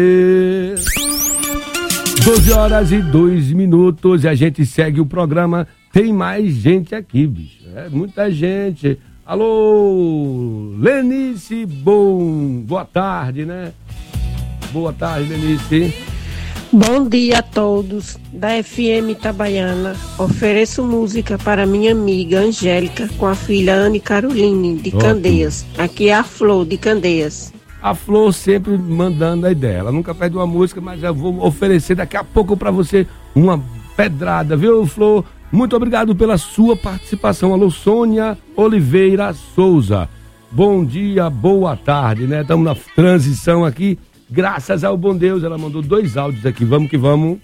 [SPEAKER 1] doze horas e dois minutos e a gente segue o programa. Tem mais gente aqui, bicho, é muita gente. Alô, Lenice, bom, boa tarde, né? Boa tarde, Lenice.
[SPEAKER 23] Bom dia a todos da F M Itabaiana. Ofereço música para minha amiga Angélica com a filha Anne Caroline de
[SPEAKER 1] Ótimo.
[SPEAKER 23] Candeias. Aqui é a Flor de Candeias.
[SPEAKER 1] A Flor sempre mandando a ideia. Ela nunca pede uma música, mas eu vou oferecer daqui a pouco para você uma pedrada, viu, Flor? Muito obrigado pela sua participação. Alô, Sônia Oliveira Souza. Bom dia, boa tarde, né? Estamos na transição aqui. Graças ao bom Deus, ela mandou dois áudios aqui. Vamos que vamos.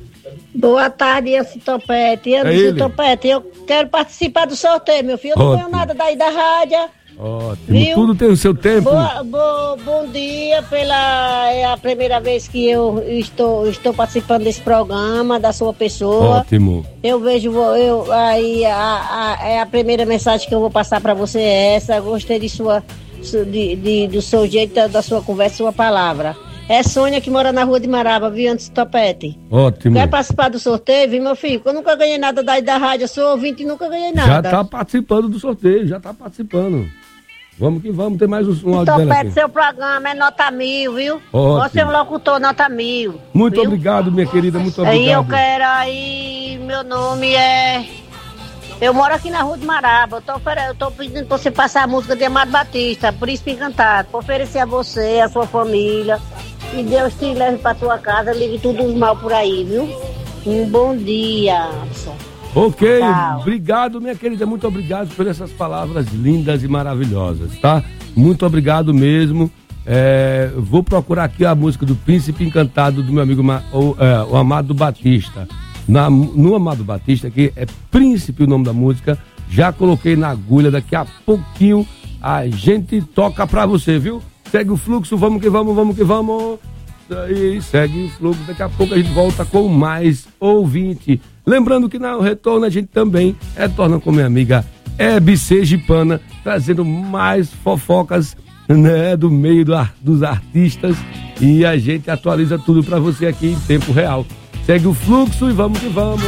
[SPEAKER 23] Boa tarde, Esse Topete.
[SPEAKER 1] É ele.
[SPEAKER 23] Topete, eu quero participar do sorteio, meu filho. Eu não
[SPEAKER 1] Ótimo.
[SPEAKER 23] ganho nada daí da rádio.
[SPEAKER 1] Ótimo.
[SPEAKER 23] Viu?
[SPEAKER 1] Tudo tem o seu tempo.
[SPEAKER 23] Boa, bo, bom dia, pela, é a primeira vez que eu estou, estou participando desse programa, da sua pessoa.
[SPEAKER 1] Ótimo.
[SPEAKER 23] Eu vejo, eu, aí a, a, é a primeira mensagem que eu vou passar para você é essa. Gostei de sua, de, de, do seu jeito, da sua conversa, sua palavra. É Sônia que mora na rua de Maraba, viu, antes do Topete.
[SPEAKER 1] Ótimo.
[SPEAKER 23] Quer participar do sorteio, viu, meu filho? Eu nunca ganhei nada daí da rádio, eu sou ouvinte e nunca ganhei nada.
[SPEAKER 1] Já está participando do sorteio, já está participando. Vamos que vamos, tem mais um, um áudio dela
[SPEAKER 23] Topete,
[SPEAKER 1] aqui.
[SPEAKER 23] seu programa é nota mil, viu?
[SPEAKER 1] Ótimo.
[SPEAKER 23] Você é um locutor nota mil.
[SPEAKER 1] Muito
[SPEAKER 23] viu?
[SPEAKER 1] obrigado, minha querida, muito
[SPEAKER 23] Aí eu
[SPEAKER 1] obrigado.
[SPEAKER 23] quero aí, meu nome é... Eu moro aqui na rua de Maraba, eu tô, ofere- eu tô pedindo pra você passar a música de Amado Batista, Príncipe Encantado, pra oferecer a você, a sua família, e Deus te leve pra tua casa, livre tudo os mal por aí, viu? Um bom dia, Anderson.
[SPEAKER 1] Ok,
[SPEAKER 23] Tchau.
[SPEAKER 1] obrigado, minha querida, muito obrigado por essas palavras lindas e maravilhosas, tá? Muito obrigado mesmo. É, vou procurar aqui a música do Príncipe Encantado do meu amigo Ma- o, é, o Amado Batista. Na, no Amado Batista, aqui é Príncipe o nome da música. Já coloquei na agulha, daqui a pouquinho a gente toca pra você, viu? Segue o fluxo, vamos que vamos, vamos que vamos. Isso aí, segue o fluxo. Daqui a pouco a gente volta com mais ouvinte. Lembrando que no retorno a gente também retorna com minha amiga Hebe Sergipana, trazendo mais fofocas, né, do meio do ar- dos artistas, e a gente atualiza tudo pra você aqui em tempo real. Segue o fluxo e vamos que vamos.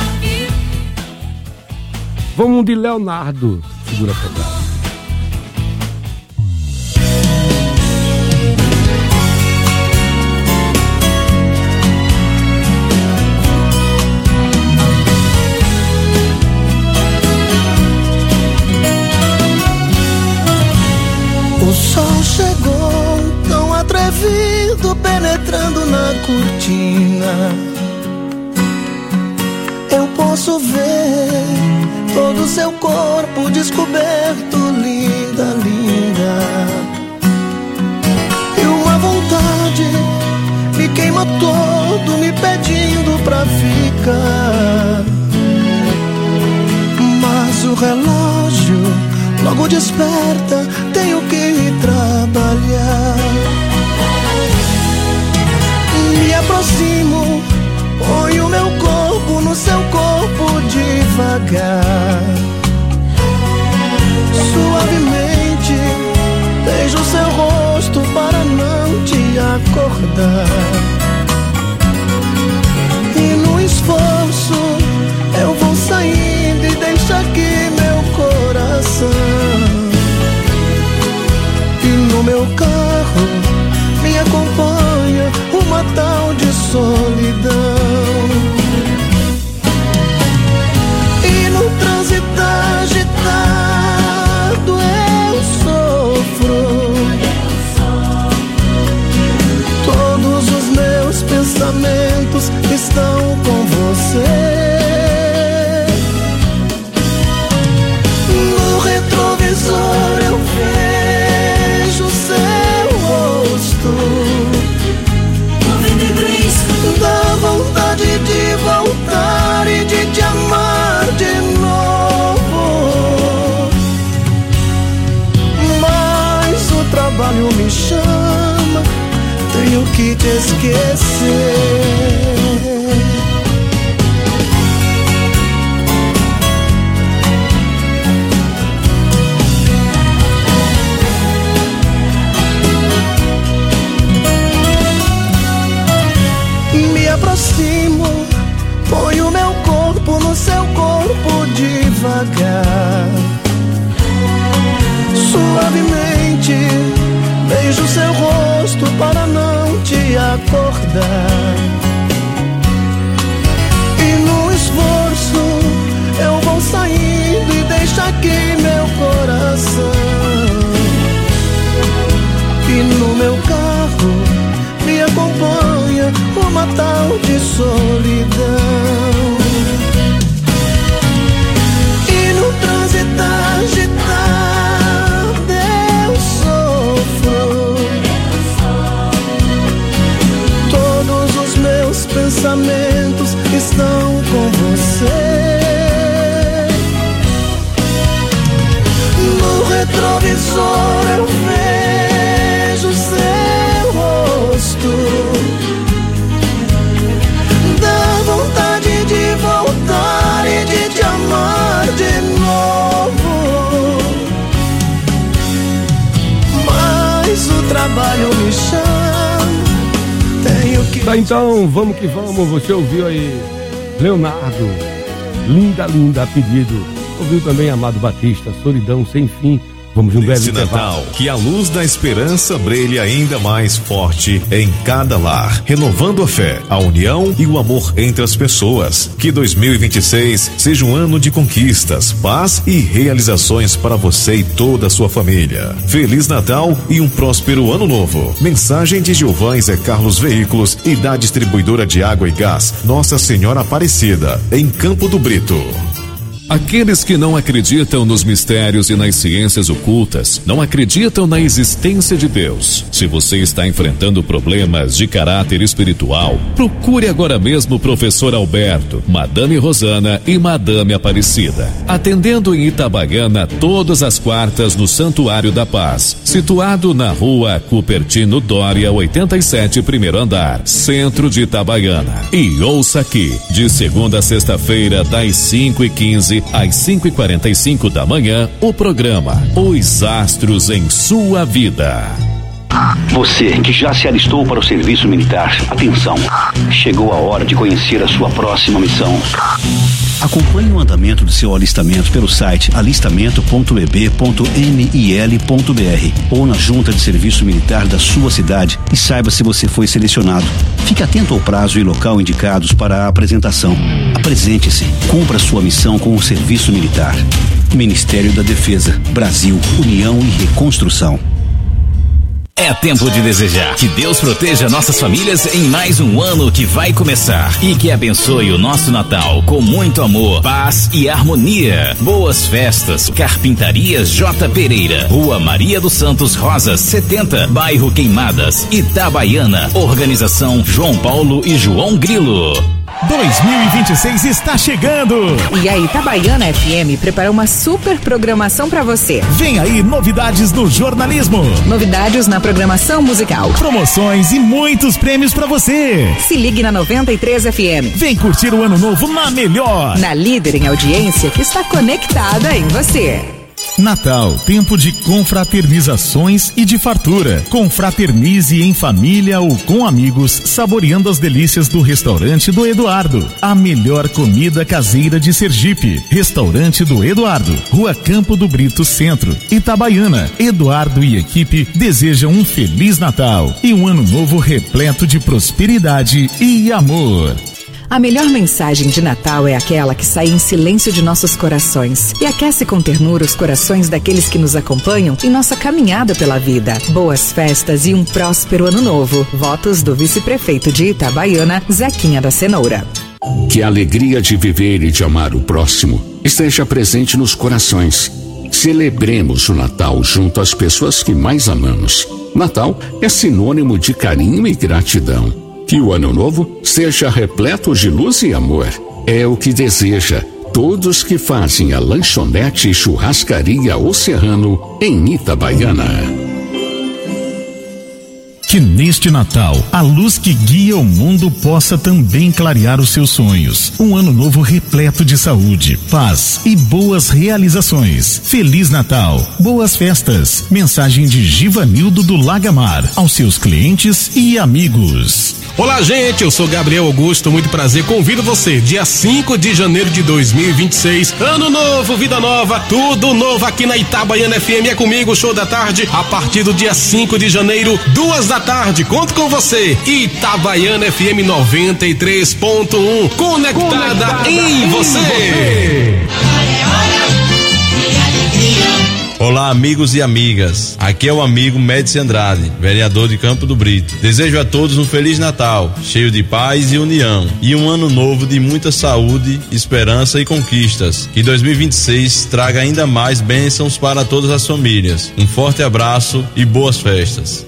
[SPEAKER 1] Vamos de Leonardo. Segura a pegada.
[SPEAKER 22] O sol chegou tão atrevido, penetrando na cortina. Eu posso ver todo o seu corpo descoberto, linda, linda. E uma vontade me queima todo, me pedindo pra ficar. relógio logo desperta, tenho que trabalhar. Me aproximo, ponho o meu corpo no seu corpo devagar. Suavemente beijo seu rosto para não te acordar. E no esforço eu vou saindo e deixo aqui meu coração. E no meu carro me acompanha uma tal de solidão. E no trânsito agitado eu sofro. Todos os meus pensamentos estão com você. No retrovisor eu vejo seu rosto. Dá vontade de voltar e de te amar de novo. Mas o trabalho me chama, tenho que te esquecer. Me aproximo, ponho meu corpo no seu corpo devagar. Suavemente beijo seu rosto para não te acordar. E no esforço eu vou saindo e deixo aqui meu coração. E no meu carro me acompanha uma tal de solidão. E no trânsito agitado eu sofro. Todos os meus pensamentos estão com você. No retrovisor eu vejo seu rosto. Dá vontade de voltar e de te amar de novo. Mas o trabalho me chama, tenho que...
[SPEAKER 1] Tá, então, vamos que vamos. Você ouviu aí Leonardo, Linda, Linda, pedido. Ouviu também Amado Batista, Solidão Sem Fim. Vamos de um breve
[SPEAKER 14] intervalo. Natal, que a luz da esperança brilhe ainda mais forte em cada lar, renovando a fé, a união e o amor entre as pessoas. Que dois mil e vinte e seis seja um ano de conquistas, paz e realizações para você e toda a sua família. Feliz Natal e um próspero ano novo. Mensagem de Gilvães e Carlos Veículos e da distribuidora de água e gás Nossa Senhora Aparecida, em Campo do Brito.
[SPEAKER 7] Aqueles que não acreditam nos mistérios e nas ciências ocultas, não acreditam na existência de Deus. Se você está enfrentando problemas de caráter espiritual, procure agora mesmo o professor Alberto, Madame Rosana e Madame Aparecida. Atendendo em Itabaiana todas as quartas no Santuário da Paz, situado na rua Cupertino Dória, oitenta e sete, primeiro andar, centro de Itabaiana. E ouça aqui, de segunda a sexta-feira, das cinco e quinze às cinco e quarenta e cinco da manhã, o programa Os Astros em Sua Vida.
[SPEAKER 10] Você que já se alistou para o serviço militar, atenção, chegou a hora de conhecer a sua próxima missão. Acompanhe o andamento do seu alistamento pelo site alistamento ponto e b ponto m i l ponto b r ou na junta de serviço militar da sua cidade e saiba se você foi selecionado. Fique atento ao prazo e local indicados para a apresentação. Apresente-se, cumpra sua missão com o serviço militar. Ministério da Defesa, Brasil, União e Reconstrução.
[SPEAKER 12] É tempo de desejar que Deus proteja nossas famílias em mais um ano que vai começar e que abençoe o nosso Natal com muito amor, paz e harmonia. Boas festas. Carpintarias J. Pereira, Rua Maria dos Santos Rosas, setenta, Bairro Queimadas, Itabaiana. Organização João Paulo e João Grilo.
[SPEAKER 11] dois mil e vinte e seis está chegando.
[SPEAKER 8] E a Itabaiana F M preparou uma super programação para você.
[SPEAKER 11] Vem aí novidades no jornalismo.
[SPEAKER 8] Novidades na programação musical.
[SPEAKER 11] Promoções e muitos prêmios para você.
[SPEAKER 8] Se ligue na noventa e três F M.
[SPEAKER 11] Vem curtir o ano novo na melhor.
[SPEAKER 8] Na líder em audiência que está conectada em você.
[SPEAKER 11] Natal, tempo de confraternizações e de fartura. Confraternize em família ou com amigos, saboreando as delícias do restaurante do Eduardo. A melhor comida caseira de Sergipe. Restaurante do Eduardo, Rua Campo do Brito Centro, Itabaiana. Eduardo e equipe desejam um Feliz Natal e um ano novo repleto de prosperidade e amor.
[SPEAKER 8] A melhor mensagem de Natal é aquela que sai em silêncio de nossos corações e aquece com ternura os corações daqueles que nos acompanham em nossa caminhada pela vida. Boas festas e um próspero ano novo. Votos do vice-prefeito de Itabaiana, Zequinha da Cenoura.
[SPEAKER 9] Que a alegria de viver e de amar o próximo esteja presente nos corações. Celebremos o Natal junto às pessoas que mais amamos. Natal é sinônimo de carinho e gratidão. Que o ano novo seja repleto de luz e amor. É o que deseja todos que fazem a lanchonete e churrascaria O Serrano em Itabaiana.
[SPEAKER 11] Que neste Natal, a luz que guia o mundo possa também clarear os seus sonhos. Um ano novo repleto de saúde, paz e boas realizações. Feliz Natal, boas festas. Mensagem de Givanildo do Lagamar, aos seus clientes e amigos.
[SPEAKER 13] Olá, gente, eu sou Gabriel Augusto, muito prazer, convido você, dia cinco de janeiro de dois mil e vinte e seis, ano novo, vida nova, tudo novo aqui na Itabaiana F M, é comigo, show da tarde, a partir do dia cinco de janeiro, duas da tarde, conto com você, Itabaiana F M noventa e três ponto um, conectada, conectada em, em você. você.
[SPEAKER 15] Olá, amigos e amigas. Aqui é o amigo Médici Andrade, vereador de Campo do Brito. Desejo a todos um Feliz Natal, cheio de paz e união, e um ano novo de muita saúde, esperança e conquistas. Que dois mil e vinte e seis traga ainda mais bênçãos para todas as famílias. Um forte abraço e boas festas.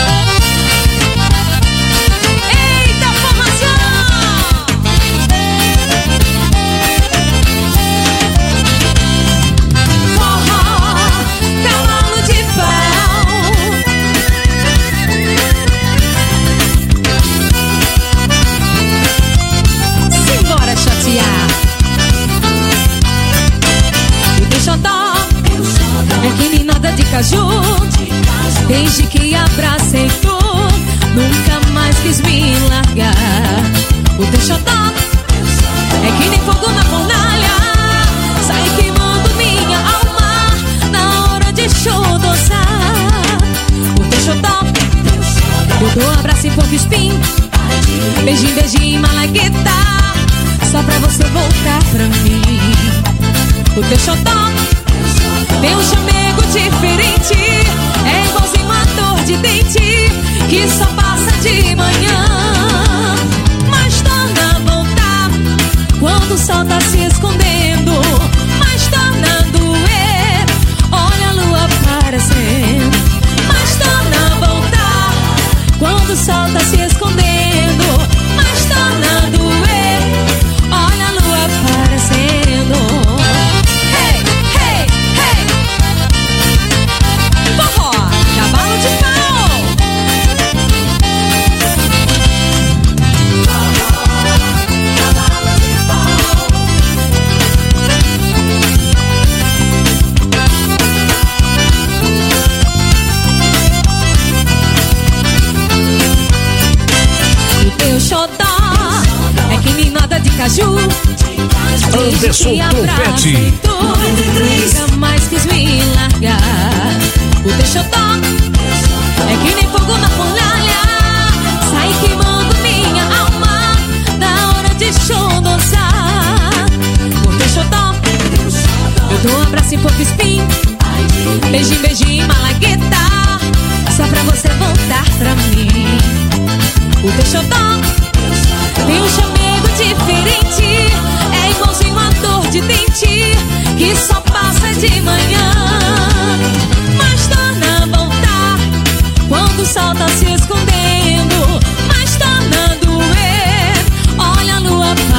[SPEAKER 24] Caju, desde que abracei tu, nunca mais quis me largar. O teu xodó é que nem fogo na fornalha, sai queimando minha alma na hora de xodosar. O teu xodó, eu dou abraço em pouco espinho, beijinho, beijinho, malagueta, só pra você voltar pra mim. O teu xodó tem um chamego diferente, é igualzinho a dor de dente que só passa de manhã, mas torna a voltar quando o sol tá se escondendo, mas torna a doer, olha a lua aparecendo, mas torna a voltar quando o sol tá se escondendo, mas torna a doer, olha a lua aparecendo. Caju,
[SPEAKER 11] Anderson Trompete,
[SPEAKER 24] nunca mais quis me largar. O teu xodó é que nem fogo na fornalha, sai queimando minha alma na hora de xodosar. O teu xodó, eu dou um abraço em pouco espinho, beijinho, beijinho, malagueta, só pra você voltar pra mim. O teu xodó tem um chamego diferente, é igualzinho a dor de dente que só passa de manhã, mas torna a voltar quando o sol tá se escondendo, mas torna a doer, olha a lua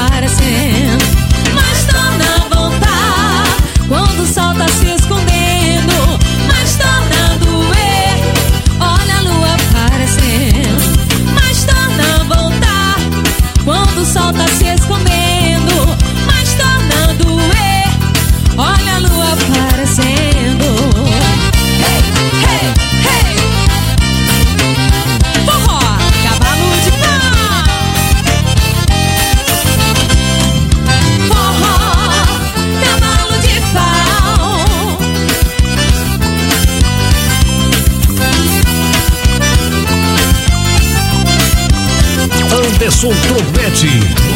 [SPEAKER 16] Anderson Trompete.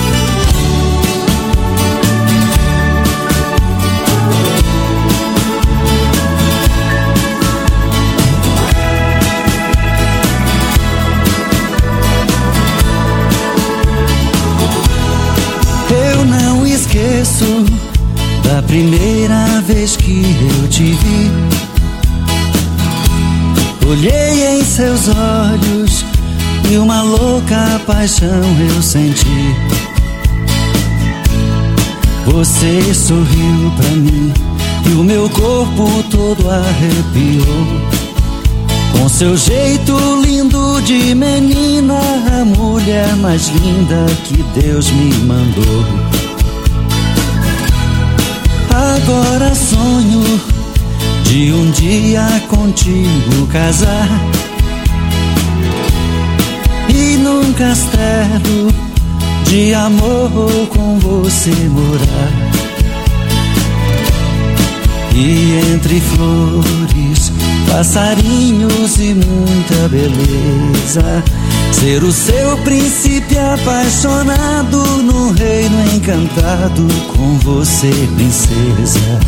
[SPEAKER 22] Eu não esqueço da primeira vez que eu te vi. Olhei em seus olhos e uma louca paixão eu senti. Você sorriu pra mim e o meu corpo todo arrepiou. Com seu jeito lindo de menina, a mulher mais linda que Deus me mandou. Agora sonho de um dia contigo casar e num castelo de amor com você morar. E entre flores, passarinhos e muita beleza, ser o seu príncipe apaixonado no reino encantado com você, princesa.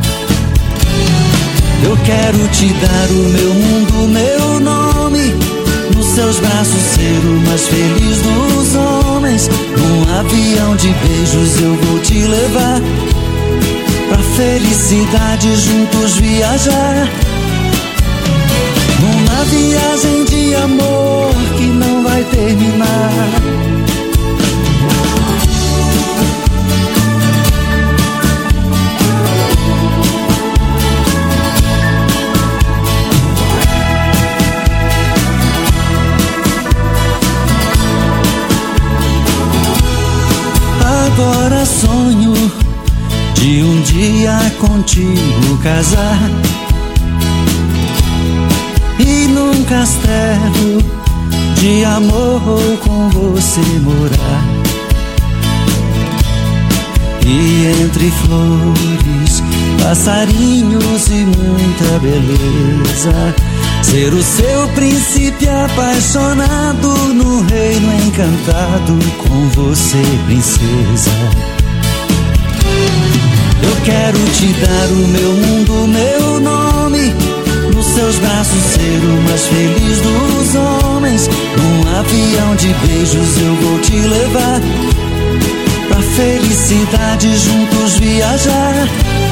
[SPEAKER 22] Eu quero te dar o meu mundo, meu nome, nos seus braços ser o mais feliz dos homens. Num avião de beijos eu vou te levar pra felicidade juntos viajar. Numa viagem de amor que não vai terminar. Agora sonho de um dia contigo casar e num castelo de amor com você morar. E entre flores, passarinhos e muita beleza, ser o seu príncipe apaixonado no reino encantado com você, princesa. Eu quero te dar o meu mundo, meu nome, nos seus braços ser o mais feliz dos homens. Num avião de beijos eu vou te levar pra felicidade juntos viajar.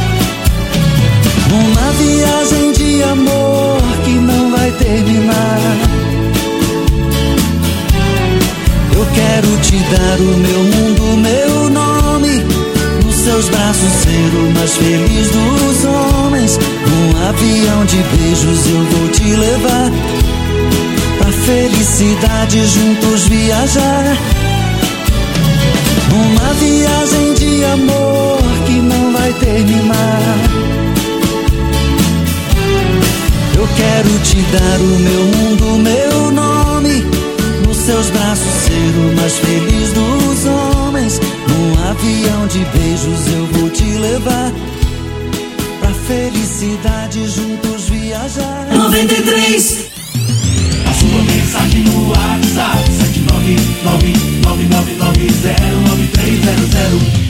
[SPEAKER 22] Numa viagem de amor que não vai terminar. Eu quero te dar o meu mundo, meu nome, nos seus braços ser o mais feliz dos homens. Num avião de beijos eu vou te levar pra felicidade juntos viajar. Numa viagem de amor que não vai terminar. Eu quero te dar o meu mundo, meu nome, nos seus braços ser o mais feliz dos homens. Num avião de beijos eu vou te levar pra felicidade juntos viajar.
[SPEAKER 18] noventa e três. A sua mensagem no WhatsApp sete nove nove nove nove nove zero nove três zero zero.